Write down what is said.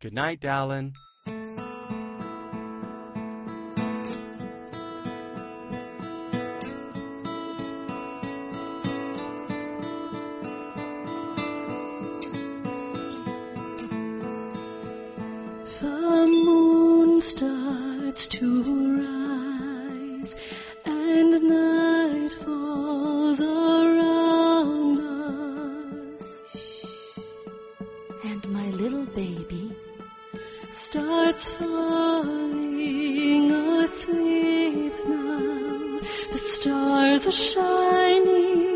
Good night, Dallin. The moon starts to rise, and night falls around us. And my little baby starts falling asleep now. The stars are shining